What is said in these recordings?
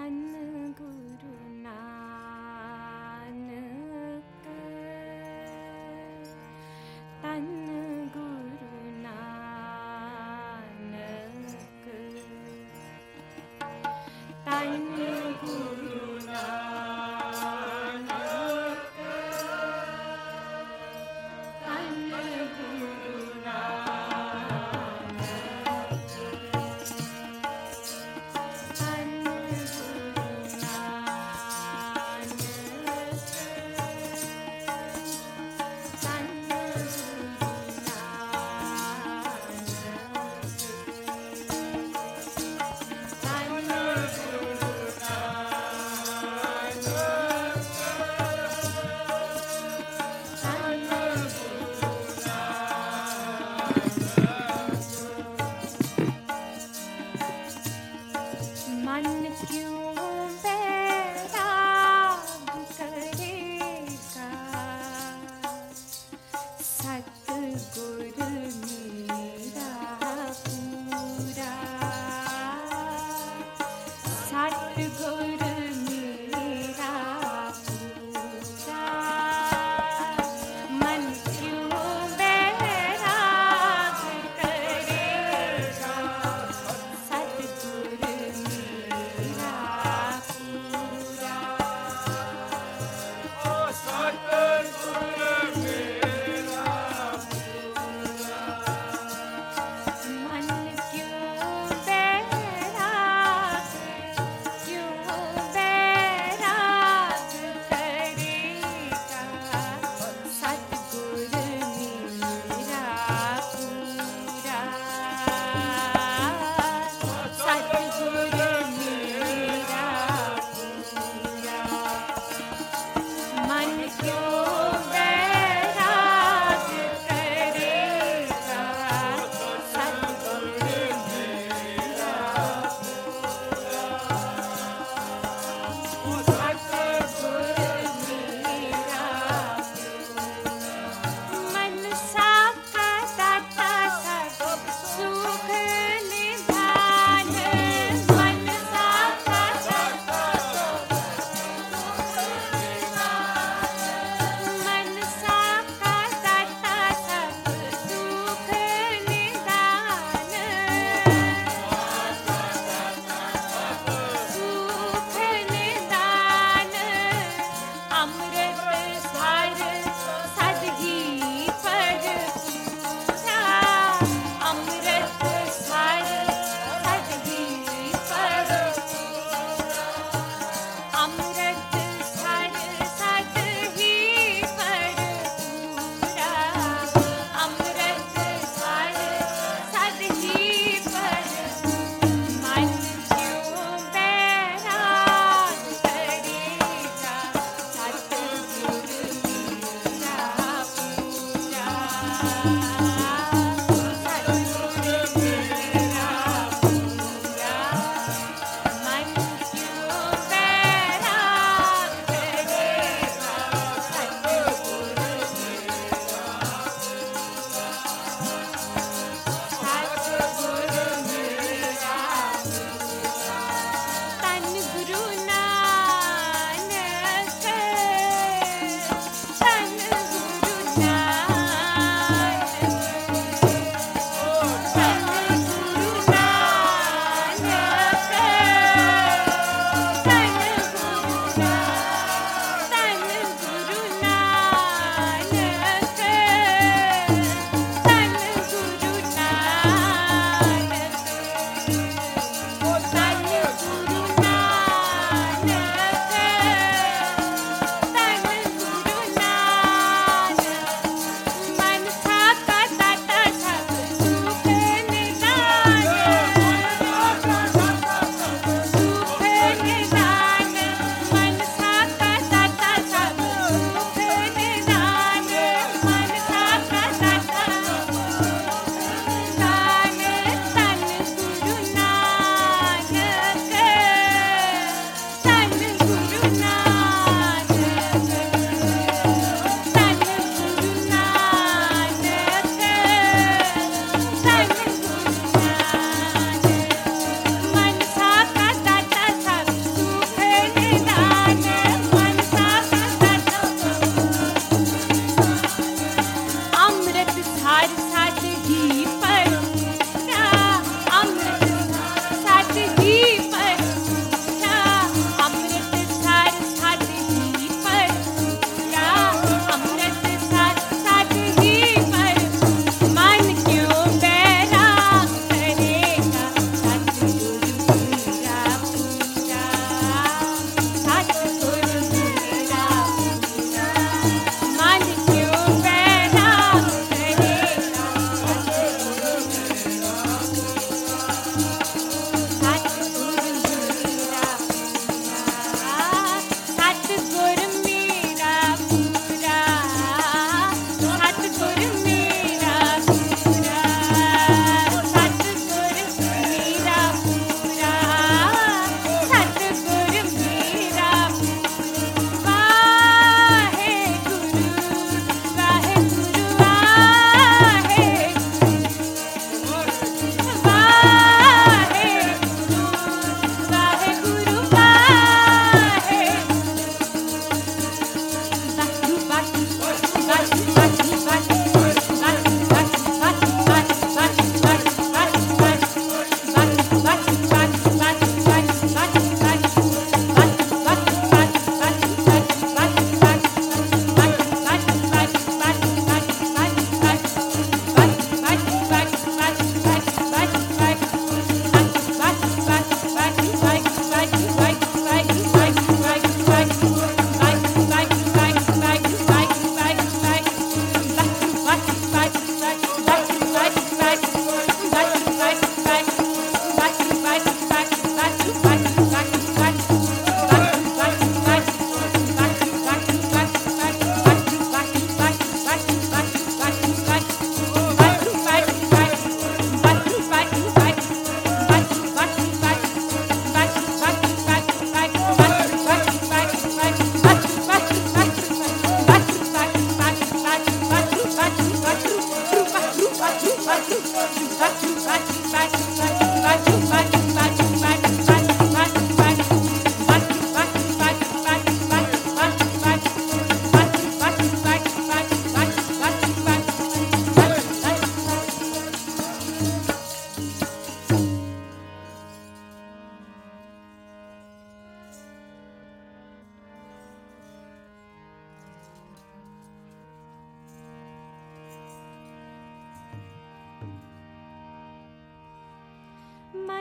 Yeah.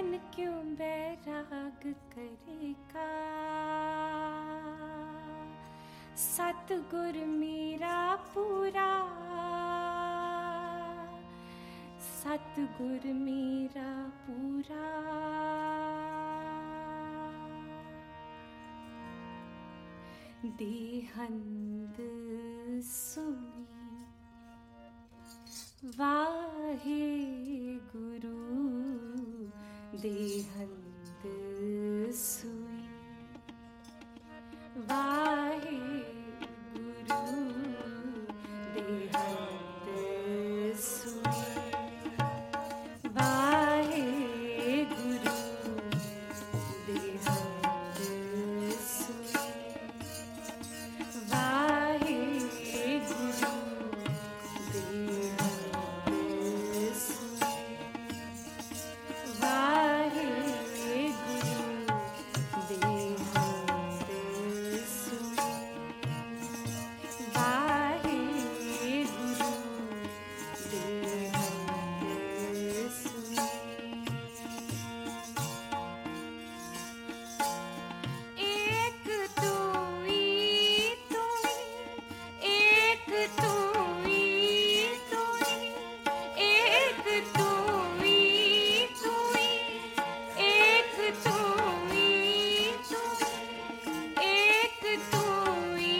मन क्यों बैराग करेगा। सतगुर मेरा पूरा, सतगुर मेरा पूरा। देहंद सुनी वाहे गुरु, देहंद सुई वाहे गुरु, देहंद सुई वाहे गुरु, देहंद सुई वाहे गुरु, देहंद सुई वाहे गुरु, देहंद सुई वाहे गुरु, देहंद सुई। एक तूई तूई, एक तूई तूई, एक तूई तूई, एक तूई तूई, एक तूई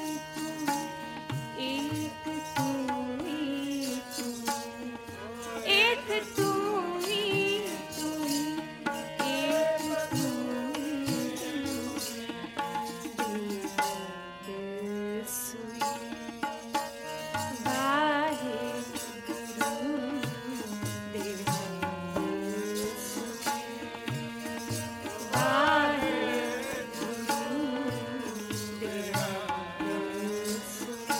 तूई, एक तूई तूई, एक तूई तूई, एक तूई देहंद सुई वाहे गुरु, देहंद सुई वाहे गुरु, देहंद सुई,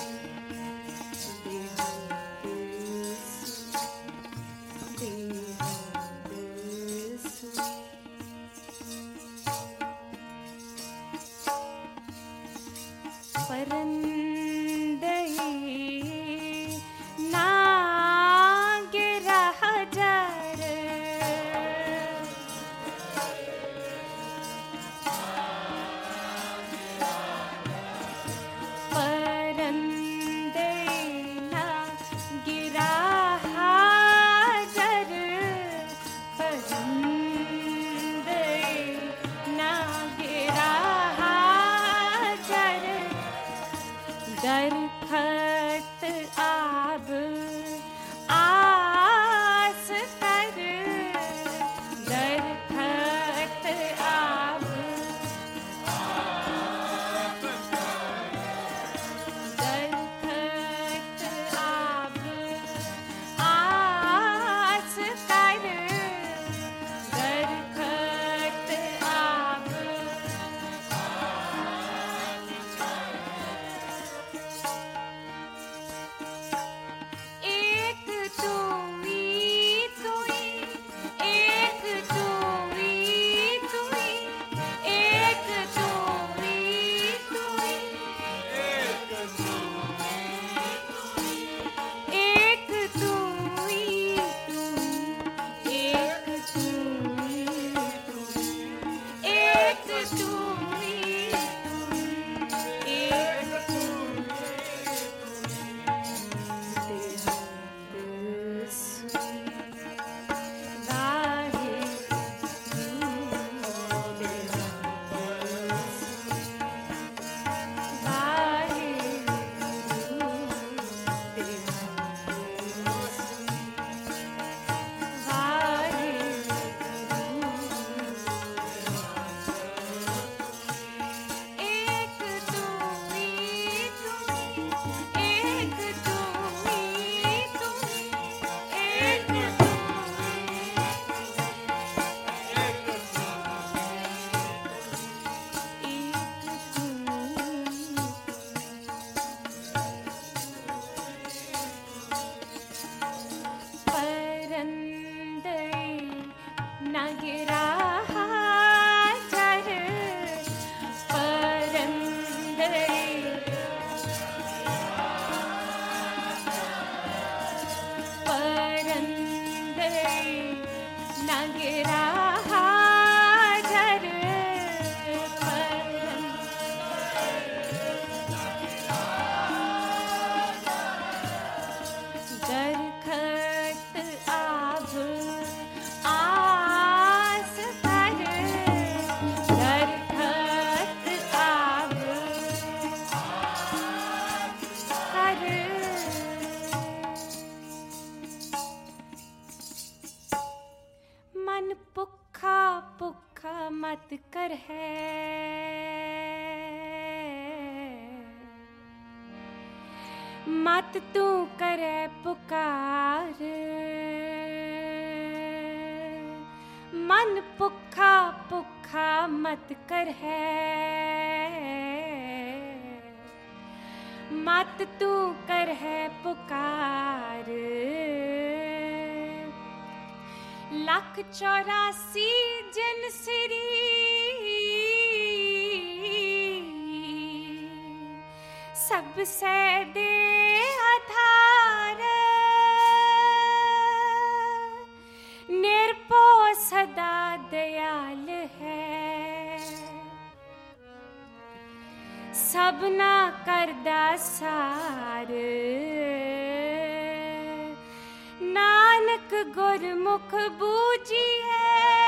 देहंद सुई। परंदये नागे रहजर, परंदये नागे रहजर, परंदये नागे रहजर, मत कर है, मत तू करे पुकार, मन पुखा पुखा मत कर है, मत तू कर है पुकार। 184 जिन सिरी सब से दे आधार, निरपो सदा दयाल है, सबना करदा सार। नानक गुरमुख बूझिए,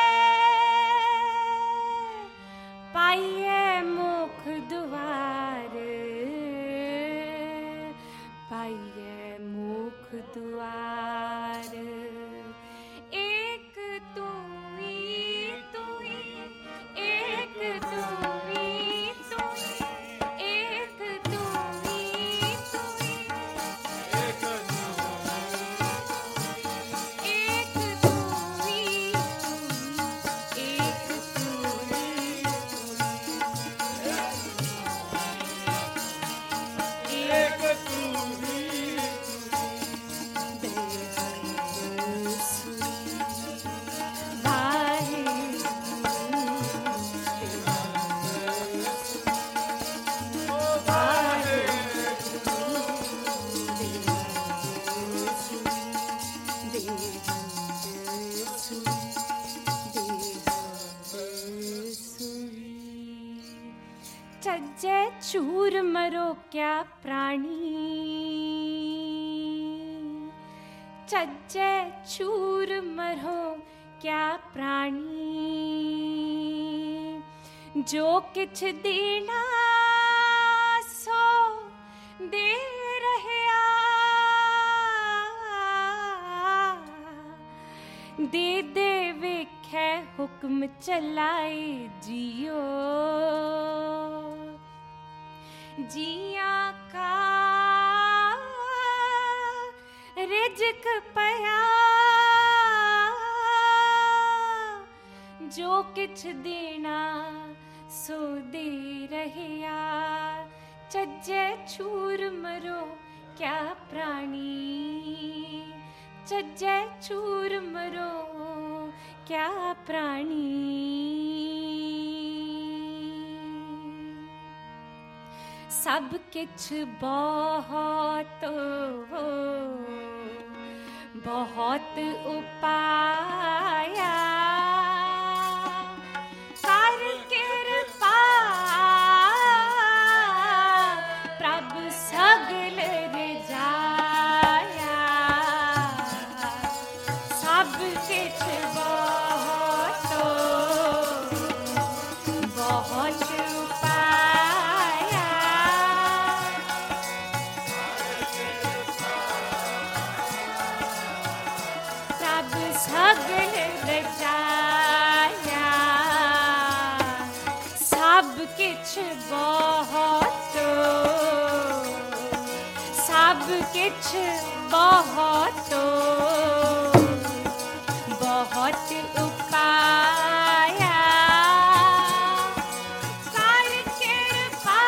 पाइए मुख दुआर, पाइए मुख दुआर। एक तू ही, एक तू ही, एक तू ही, एक तू ही, एक तू ही, चज्जे चूर मरो क्या प्राणी, चज्जे चूर मरो क्या प्राणी, जो किछ देना सो दे रहया, दे दे वेखै हुक्म चलाए जियो, जिया का रिज़्क पया, जो किछ देना सो दे रहया। चज्जे चूर मरो क्या प्राणी, चज्जे चूर मरो क्या प्राणी। सब किछ बहुत बहुत उपाया, कर कृपा प्रभु सगल रिझाया। सब किछ बहुत बहुत सगल रचाया। सब किछ बहुत सब किछ बहुत बहुत उपाया, कर कृपा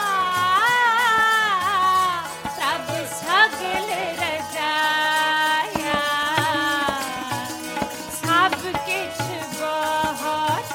प्रभु सगल रचाया। सब किछ बहुत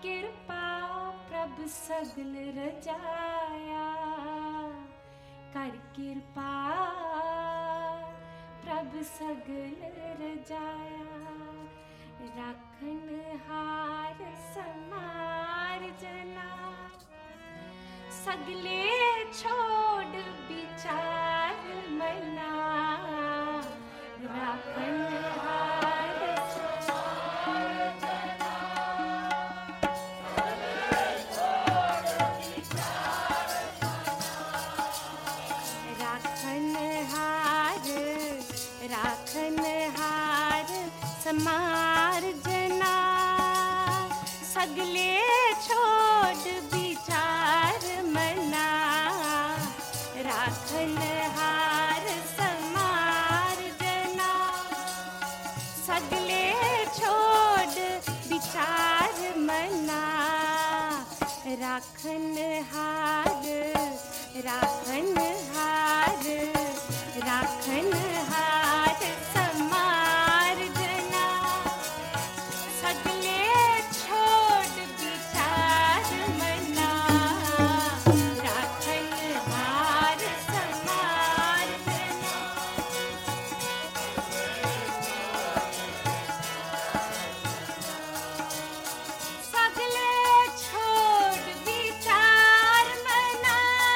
किरपा प्रभ सगल रजाया, कर किरपा प्रभ सगल रजाया। राखन हार समार जना, सगले छोड़ विचार मना। राखन हार समार जना, राखन हार समार जना, सगले छोड़ विचार मना। राखन हार समार जना, सगले छोड़ विचार मना। राखन हार राखन हार राखन हार समार जना, सगले छोड़ विचार मना। राखन हार समार जना, सगले छोड़ विचार मना।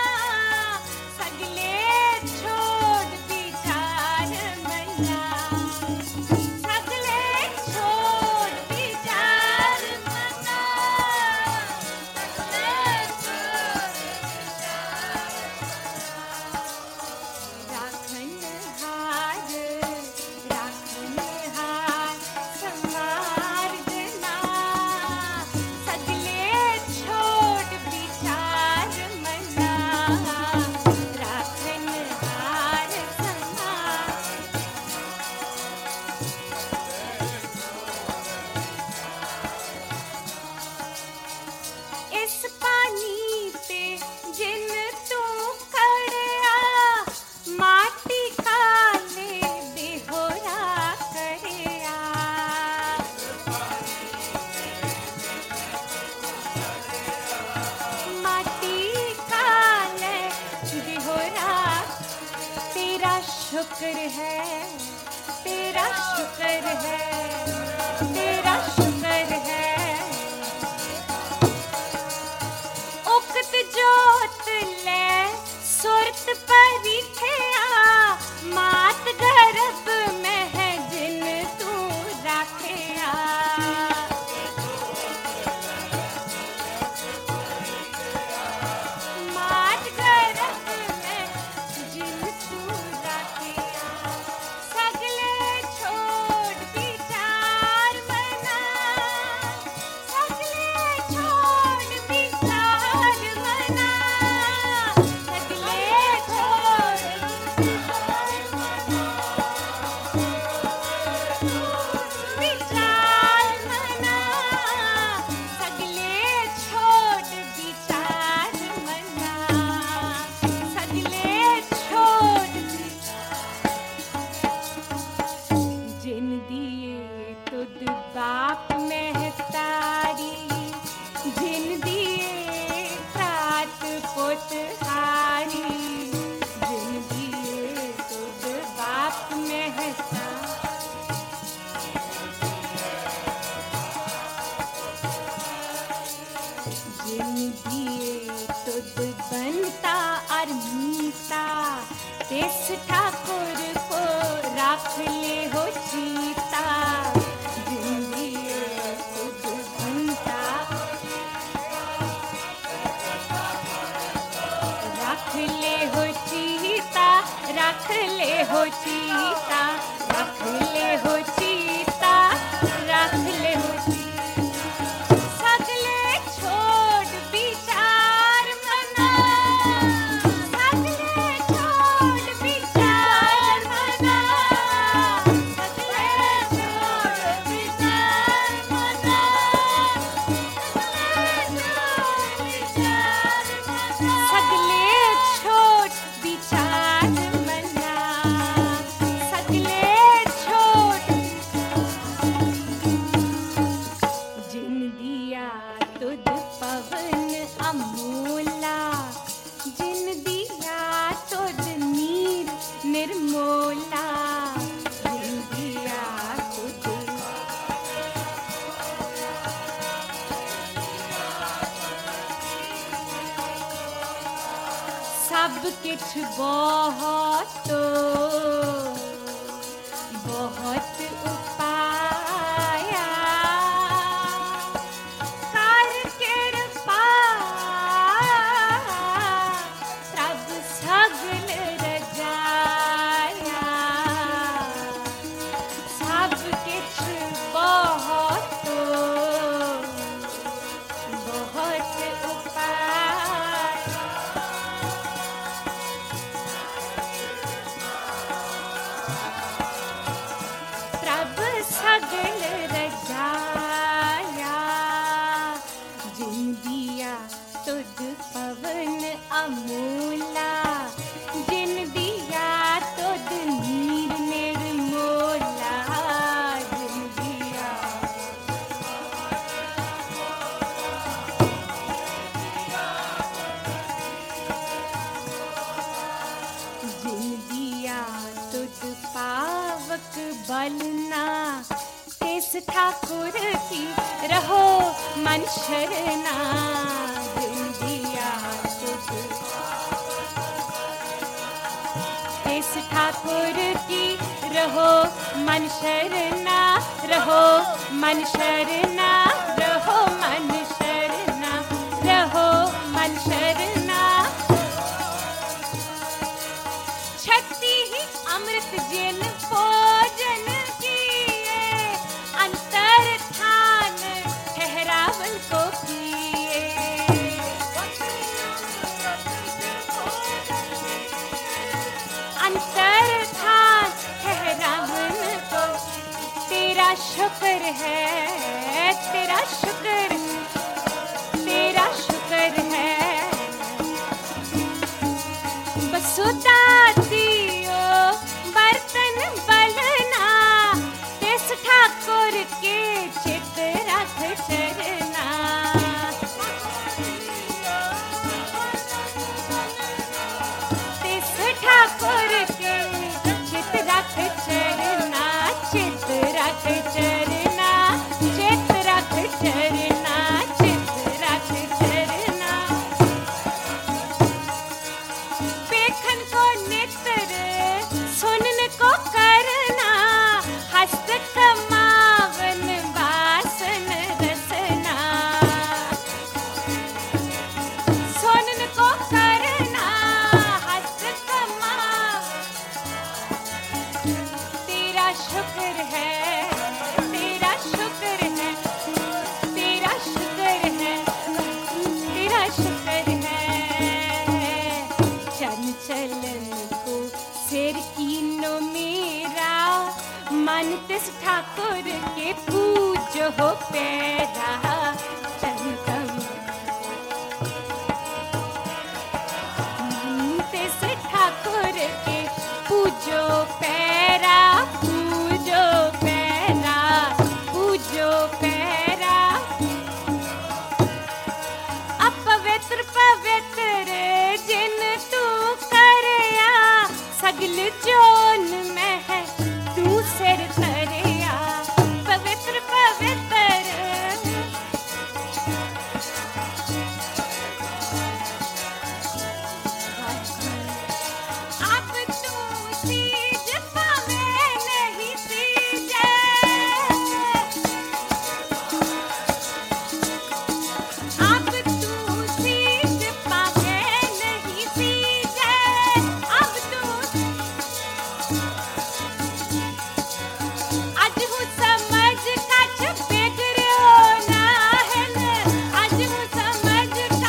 सगले छोड़ विचार मना, सगले छोड़ विचार मना। सगले छोड़ राखन हार समार जना, सगले छोड़ विचार मना। राखन हार समार, इस पानी ते जिन तू खड़िया, माटी काले देहोरा करिया। माटी काले देहोरा, तेरा शुक्र है, तेरा शुक्र है, तेरा शुक्र है। उकत जोत ले सुरत परिठिया, मात गर्भ में है जिन तू राखिया। मात गर्भ में जिन तू राखिया, सगले छोड़ विचार मना। सगले छोड़ विचार मना, सगले छोड़ विचार मना। विचार मना, सगले छोड़ विचार मना। सगले छोड़ जिन दिए तुद बाप महतारी, जिन दिए तात पुत हारी। जिन दिए तुद बाप महतारी, जिन दिए तुद बनता और मीता, तिस ठाकुर को राख ले हो चीता। जिन दिए तुद बनता, रख ले हो चीता, रख ले हो चीता, रख ले हो चीता, रख ले हो चीता। सगले छोड़ विचार मना, सगले छोड़ विचार मना। सगले छोड़ विचार मना, सगले छोड़ विचार मना। दिया तुद पवन अमूला, जिन दिया तुद नीर निर्मोला, जिन दिया तुद सब किछ बहुत बहुत उपाया, कर कृपा प्रभ सगल रजाया, सब किछ बहुत बहुत उपाया, प्रभ सगल रजाया, जिन दिया तुद पवन अमूला, जिन दिया तुद नीर निर्मोला, जिन दिया जिन दिया तुद पावक बलना, तिस ठाकुर की रहो मन शरणा, जिन दिया तुद तिस ठाकुर की रहो मन शरणा, रहो मन शरणा, रहो मन शरणा, रहो मन शरणा, छठी ही अमृत जिन भोजन किए, अंतर ठान ठहरावन को किए, अंतर ठान ठहरावन को, तेरा शुक्र है, तेरा शुक्र, तेरा शुक्र है, बसुदा दियो बर्तन बलना, तिस ठाकुर के चित रख चरना, तिस ठाकुर के चित रख चरना, चित रख चरना, चित रख चरना, चित रख चरना, देखन को नेत्र सुनन को करना, हस्त कमावन वासन रसना, सुनन को करना हस्त कमा, तेरा शुक्र है, तेरा शुक्र है, तेरा शुक्र है, तेरा शुक्र है, चंचलन को सिर कीनो मेरा, मन तिस ठाकुर के पूजो हो पैरा, चंदम मन तिस ठाकुर के पूजो पैरा, पूजो पैरा, पूजो पैरा, अपवित्र पवित्र जिन तू करया, सगल जोन में है तू सिर धरया, पवित्र पवित्र अब तू सीज पावे नहीं सीजे, अब तू सीज पावे नहीं सीजे, अब तू आज हूँ समझ कछ बिगड़ो ना है, आज हूँ समझ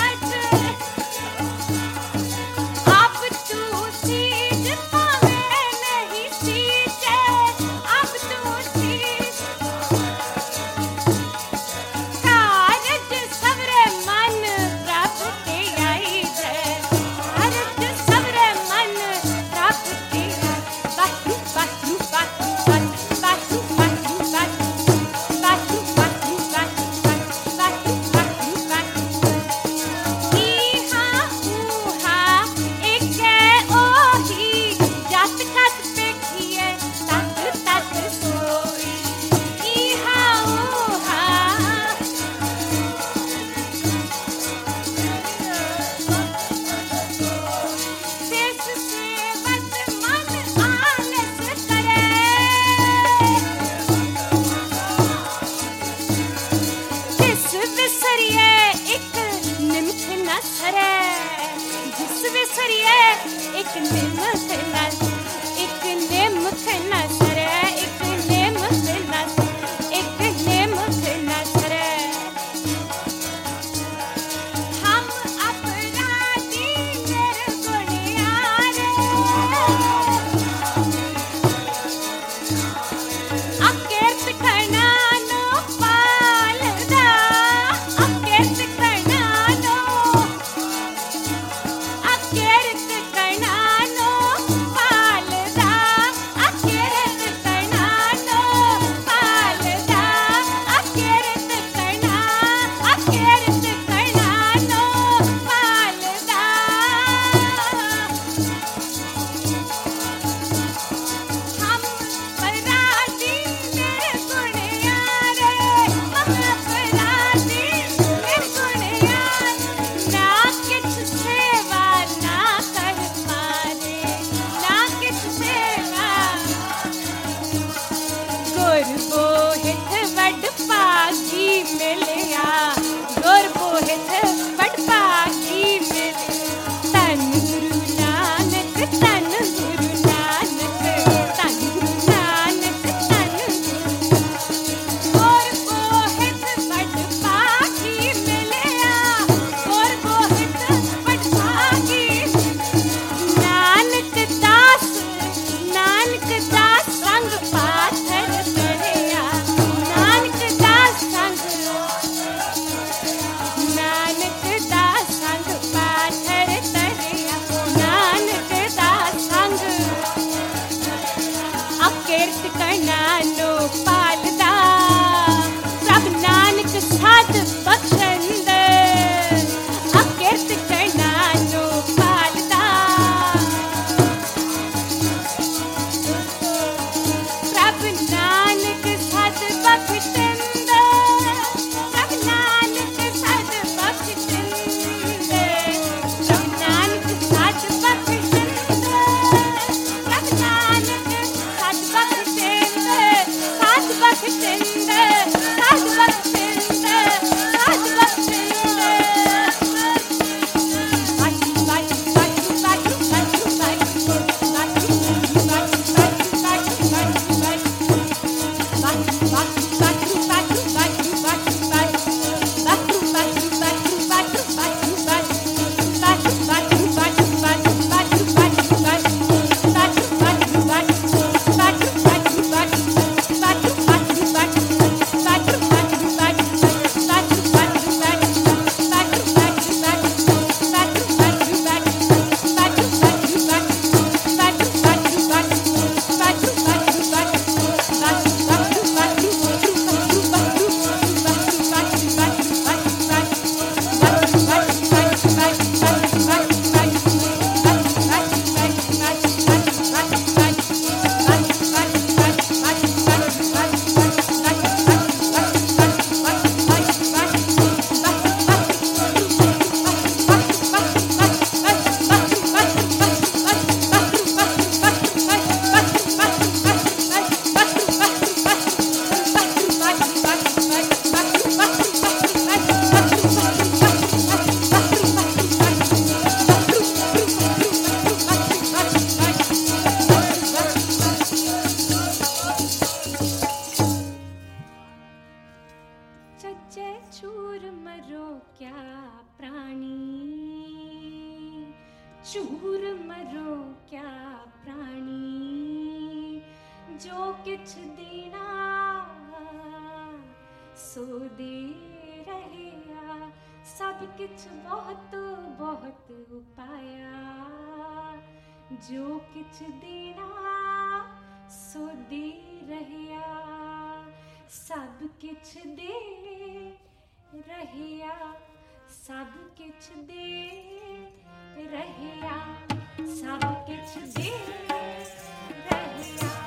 सरे जिस विसरिए एक निमक न सरे एक निमक न सरे हम अपराधी निर्गुणियारे अकेत करनानो पालदा अकेत करनानो पालदा अकेत करनानो पालदा अकेत करनानो पालदा हम अपराधी निर्गुणियारे हम अपराधी निर्गुणियारे ना किछ सेवा ना कर पारे ना किछ सेवा गुर बोहित वड पागी मिलिया गुर बोहित वड पागी मिलिया तन गुरु नानक तन गुरु नानक तन गुरु नानक तन गुर बोहित वड पागी मिलिया गुर बोहित वड पागी नानक दास संग पाथर तड़िया नानक दास संग पाथर तड़िया नानक दास संग अकेत करनानो पालदा प्रभ नानक साध बख्शंद अकेत करनानो पालदा प्रभ नानक साध बख्शंद प्रभ नानक साध बख्शंद प्रभ नानक साध बख्शंद प्रभ नानक साध बख्शंद साध बख्शंद साध बख्शंद साध बख्शंद चचे चूर मरो क्या प्राणी चूर मरो क्या प्राणी जो किछ देना सो दे रहया सब किछ बहुत बहुत उपाया जो किछ देना सो दे रहया सब किछ दे रहया सब किछ दे रहया सब किछ दे रहया